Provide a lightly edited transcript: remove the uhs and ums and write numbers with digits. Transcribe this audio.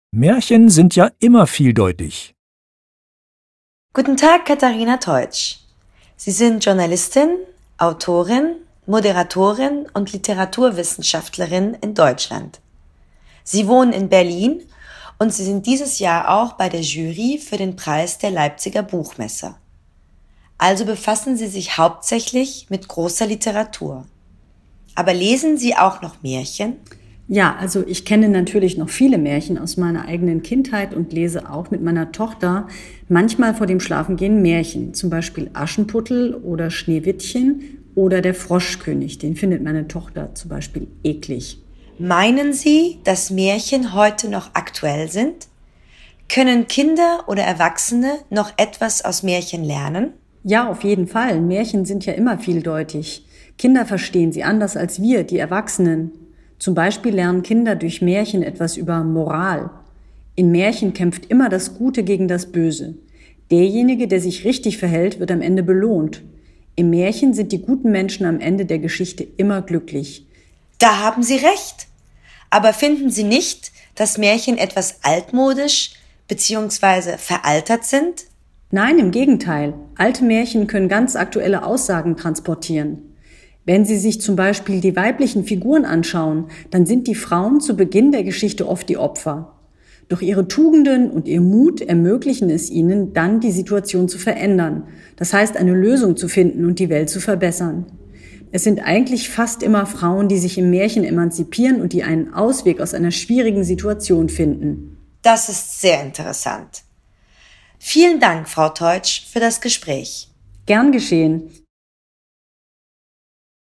Märchen sind ja immer vieldeutig. Guten Tag, Katharina Teutsch. Sie sind Journalistin, Autorin, Moderatorin und Literaturwissenschaftlerin in Deutschland. Sie wohnen in Berlin und Sie sind dieses Jahr auch bei der Jury für den Preis der Leipziger Buchmesse. Also befassen Sie sich hauptsächlich mit großer Literatur. Aber lesen Sie auch noch Märchen? Ja, also ich kenne natürlich noch viele Märchen aus meiner eigenen Kindheit und lese auch mit meiner Tochter manchmal vor dem Schlafengehen Märchen, zum Beispiel Aschenputtel oder Schneewittchen oder der Froschkönig, den findet meine Tochter zum Beispiel eklig. Meinen Sie, dass Märchen heute noch aktuell sind? Können Kinder oder Erwachsene noch etwas aus Märchen lernen? Ja, auf jeden Fall. Märchen sind ja immer vieldeutig. Kinder verstehen sie anders als wir, die Erwachsenen. Zum Beispiel lernen Kinder durch Märchen etwas über Moral. In Märchen kämpft immer das Gute gegen das Böse. Derjenige, der sich richtig verhält, wird am Ende belohnt. Im Märchen sind die guten Menschen am Ende der Geschichte immer glücklich. Da haben Sie recht. Aber finden Sie nicht, dass Märchen etwas altmodisch bzw. veraltert sind? Nein, im Gegenteil. Alte Märchen können ganz aktuelle Aussagen transportieren. Wenn Sie sich zum Beispiel die weiblichen Figuren anschauen, dann sind die Frauen zu Beginn der Geschichte oft die Opfer. Doch ihre Tugenden und ihr Mut ermöglichen es ihnen, dann die Situation zu verändern. Das heißt, eine Lösung zu finden und die Welt zu verbessern. Es sind eigentlich fast immer Frauen, die sich im Märchen emanzipieren und die einen Ausweg aus einer schwierigen Situation finden. Das ist sehr interessant. Vielen Dank, Frau Teutsch, für das Gespräch. Gern geschehen.